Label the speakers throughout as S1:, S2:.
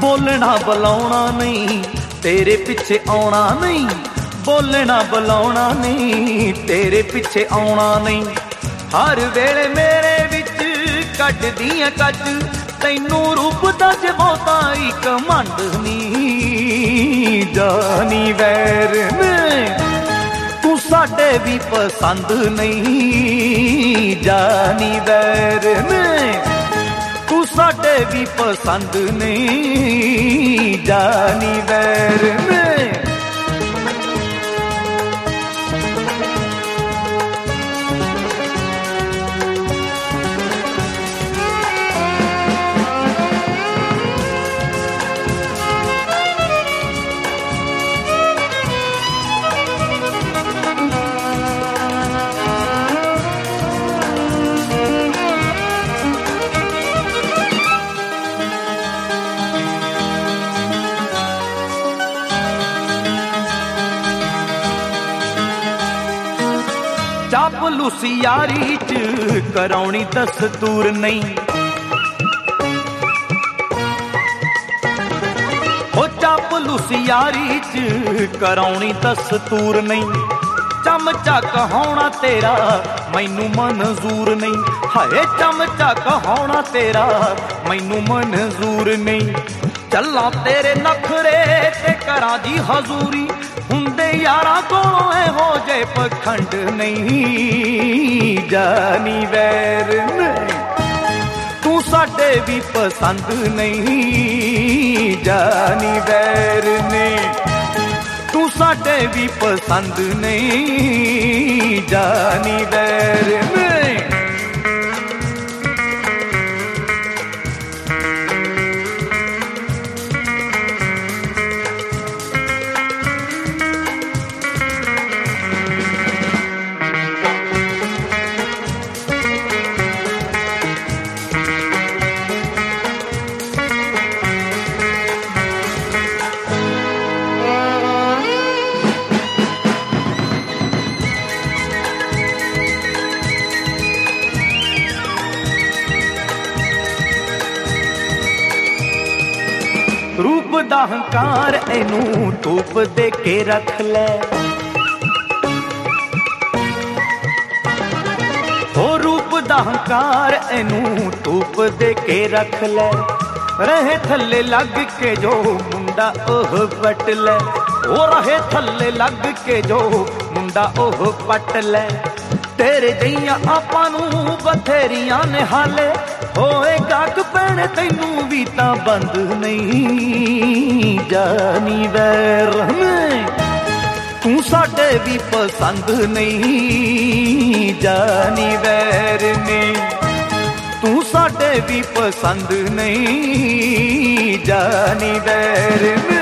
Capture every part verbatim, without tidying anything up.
S1: बोलना बुलाउणा नहीं तेरे पिछे आउणा नहीं, बोलना बुलाउणा नहीं तेरे पिछे आउणा नहीं। हर वेले मेरे विच कटदियां कच तैनू रूप दा जे बहुता ही घमंड नी जानी वैर ने तू साडे भी पसंद नहीं जानी वैर ने तू साडे भी पसंद नहीं जानी वैर ने। चापलूसी यारी च कराउणी दस्तूर नहीं, हो चापलूसी यारी च कराउणी दस्तूर नहीं। चमचा कहाउणा तेरा मैनू मंजूर नहीं, हाय चमचा कहाउणा तेरा मैनू मंजूर नहीं। चला तेरे नखरे ते करा दी हजूरी हुंदे यारा कोलों इहो जे पखंड नहीं जानी वैर नहीं तू साडे भी पसंद नहीं जानी वैर नहीं तू साडे भी पसंद नहीं जानी वैर नहीं। रूप दा हंकार एनू धूप दे के रख ले, हो रूप दा हंकार एनू धूप दे के रख ले। रहे थल्ले लग के जो मुंडा ओह पट ले, ओ रहे थल्ले लग के जो मुंडा ओह पट ले। तेरे जइयां आपां नू बथेरियां ने हाले होए गाक पैणे तैनू भी तां बंद नहीं जानी वैर ने तू साडे भी पसंद नहीं जानी वैर ने तू साडे भी पसंद नहीं जानी वैर ने।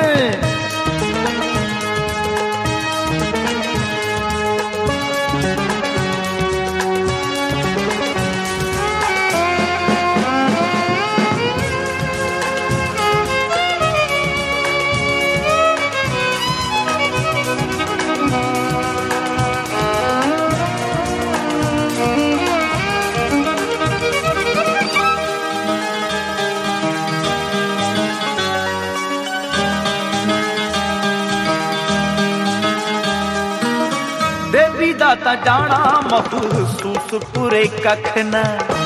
S1: देवी दा तां जाना महसूस पूरे कख न,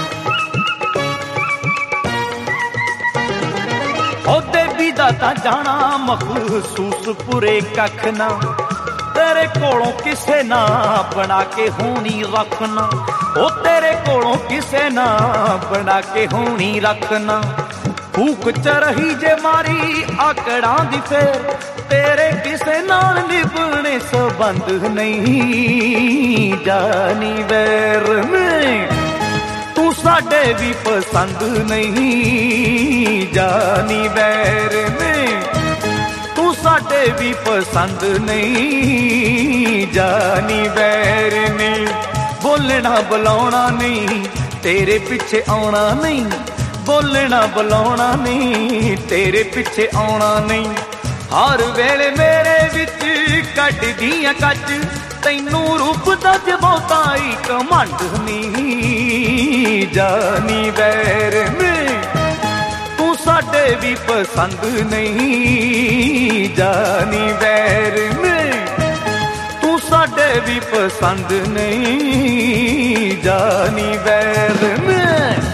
S1: ओ देवी दा तां जाना महसूस पूरे कख न। तेरे कोलों किसे ना बना के होनी रखना, ओ तेरे कोलों किसे ना बना के होनी रखना। भूख च रही जे मारी आकड़ां दी फेर तेरे किसे नाल निभने संबंध नहीं जानी वैर में तू साडे भी पसंद नहीं जानी वैर में तू साडे भी पसंद नहीं जानी वैर में। बोलना बुलाउणा नहीं तेरे पिछे आउणा नहीं, बोलना बुलाउणा नहीं तेरे पिछे आउणा नहीं। हर वेले मेरे विच कटदियां कच तैनू रूप दा जे बहुता ही घमंड नहीं जानी वैर में तू साडे ਸਾਡੇ ਵੀ ਪਸੰਦ ਨਹੀਂ ਜਾਨੀ ਵੈਰ ਨੇ, ਤੂੰ ਸਾਡੇ ਵੀ ਪਸੰਦ ਨਹੀਂ ਜਾਨੀ ਵੈਰ ਨੇ।